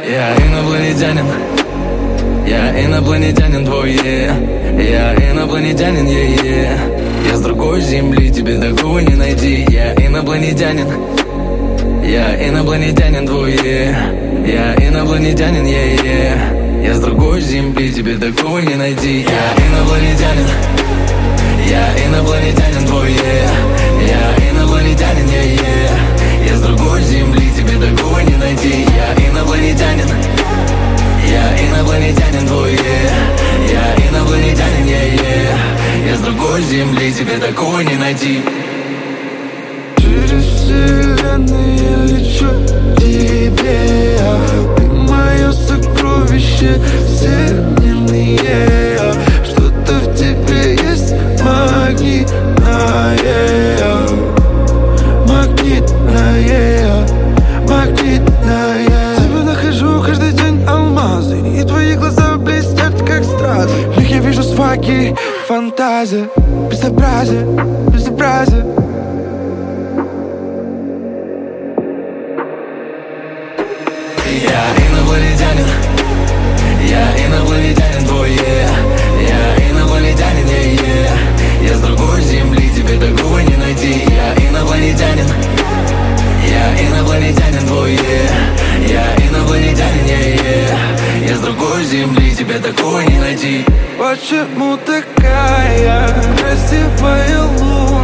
Я инопланетянин, я инопланетянин твой, я инопланетянин, я с другой земли, тебе такого не найти. Я инопланетянин, я инопланетянин твой, я инопланетянин, я с другой земли, тебе такого не найти. Я инопланетянин, я инопланетянин твой, я инопланетянин, я с другой земли, тебе такого не найти. Я инопланетянин, я инопланетянин твой, я инопланетянин, я с другой земли, тебе такого не найти. Через вселенные лечу к тебе, ты мое сокровище всемирное. Что-то в тебе есть магнитное, магнитное, магнитное. В тебе нахожу каждый день алмазы, и твои глаза блестят, как стразы. В них я вижу свои фантазии, безобразие, безобразие. Я инопланетянин, я инопланетянин твой, я инопланетянин, я с другой земли, тебе такого не найти. Я инопланетянин, я инопланетянин твой, я инопланетянин, я с другой земли, тебе такого не найти. Почему такая красивая луна?